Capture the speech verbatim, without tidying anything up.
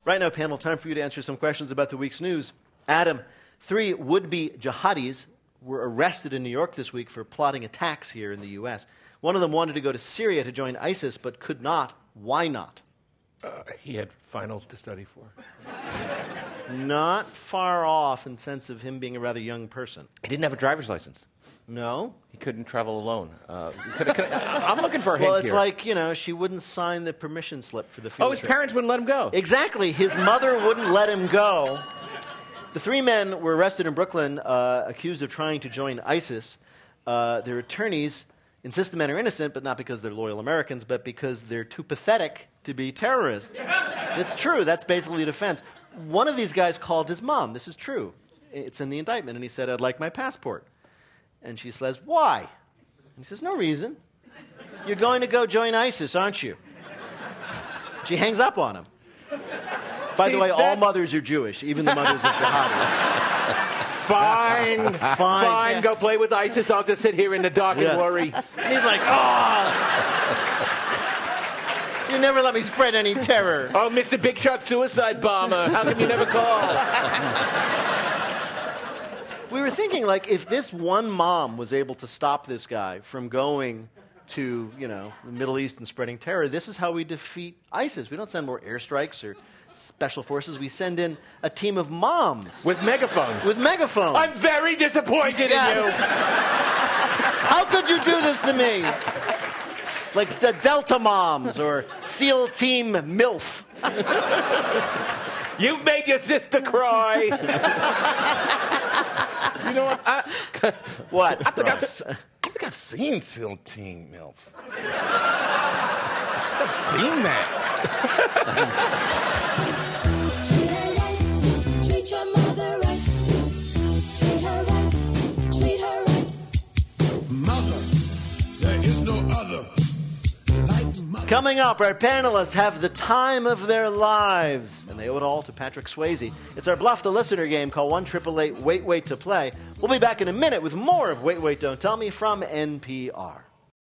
Right now, panel, time for you to answer some questions about the week's news. Adam, three would-be jihadis were arrested in New York this week for plotting attacks here in the U S. One of them wanted to go to Syria to join ISIS, but could not. Why not? Uh, he had finals to study for. Not far off in sense of him being a rather young person. He didn't have a driver's license. No? He couldn't travel alone. Uh, could, could, I'm looking for a hint Well, it's here. like, you know, she wouldn't sign the permission slip for the field Oh, his trip. parents wouldn't let him go. Exactly. His mother wouldn't let him go. The three men were arrested in Brooklyn, uh, accused of trying to join ISIS. Uh, their attorneys insist the men are innocent, but not because they're loyal Americans, but because they're too pathetic to be terrorists. It's true. That's basically the defense. One of these guys called his mom. This is true. It's in the indictment. And he said, I'd like my passport. And she says, why? And he says, no reason. You're going to go join ISIS, aren't you? She hangs up on him. By See, the way, all that's- mothers are Jewish, even the mothers of jihadis. Fine, fine, Fine. yeah. Go play with ISIS. I'll just sit here in the dark Yes. and worry. And he's like, oh, you never let me spread any terror. Oh, Mister Big Shot Suicide Bomber, how come you never call? We were thinking, like, if this one mom was able to stop this guy from going to, you know, the Middle East and spreading terror, this is how we defeat ISIS. We don't send more airstrikes or special forces. We send in a team of moms. With megaphones. With megaphones. I'm very disappointed Yes. in you. How could you do this to me? Like the Delta Moms or SEAL Team MILF. You've made your sister cry. You know what? I, What? I, think I've, s- I think I've seen SEAL Team MILF. I've seen that. Treat her right, treat your mother right. Treat her right, treat her right. Mother, there is no other like mother. Coming up, our panelists have the time of their lives, and they owe it all to Patrick Swayze. It's our Bluff the Listener game called one eight eight eight wait wait to play. We'll be back in a minute with more of Wait, Wait, Don't Tell Me from N P R.